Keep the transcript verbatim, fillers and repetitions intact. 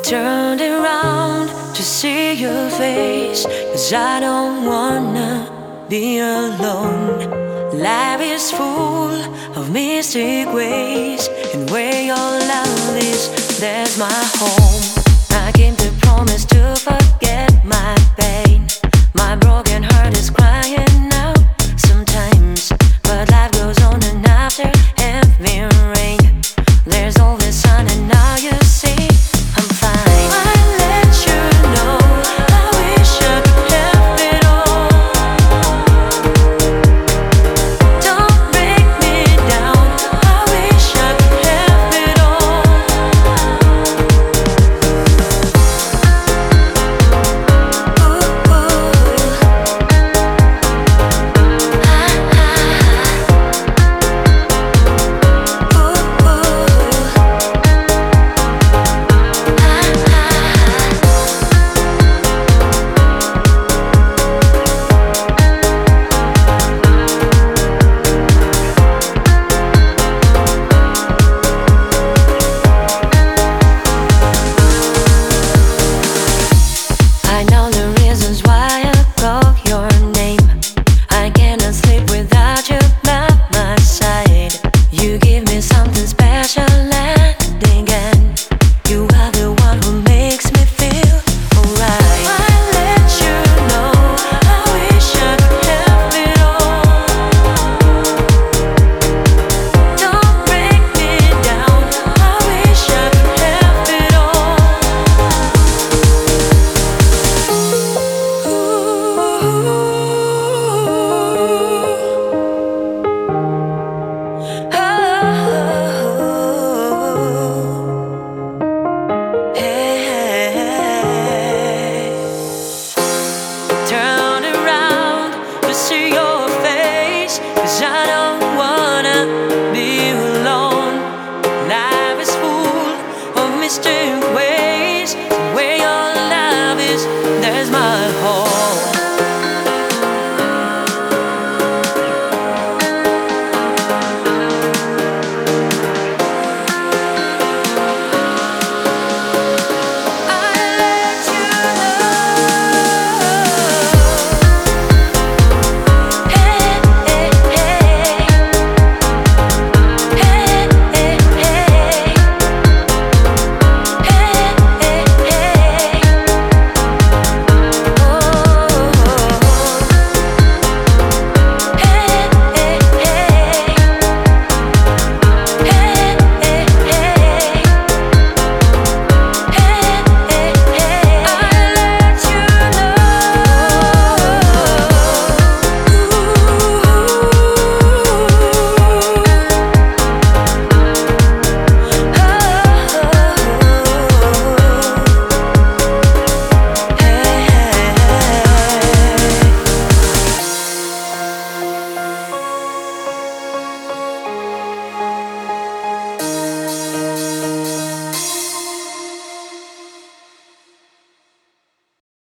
turned around to see your face, 'cause I don't wanna be alone. Life is full of mystic ways, and where your love is, there's my home. I came to promise to forget my pain. My broken heart is crying out sometimes, but life goes on, and after heavy rain, there's always sun, and now you see I'm fine. I let you know I wish I could have it all. Don't break me down, I wish I could have it all. Ooh, ooh. Ah, ah. Ooh, ooh. I know the reasons why I call your name. I cannot sleep without you by my side. You give me something special and again. You are the one who makes me feel alright. I let you know I wish I could have it all. Don't break me down, I wish I could have it all. Turn around to see your face, 'cause I don't wanna be alone. Life is full of mysterious ways.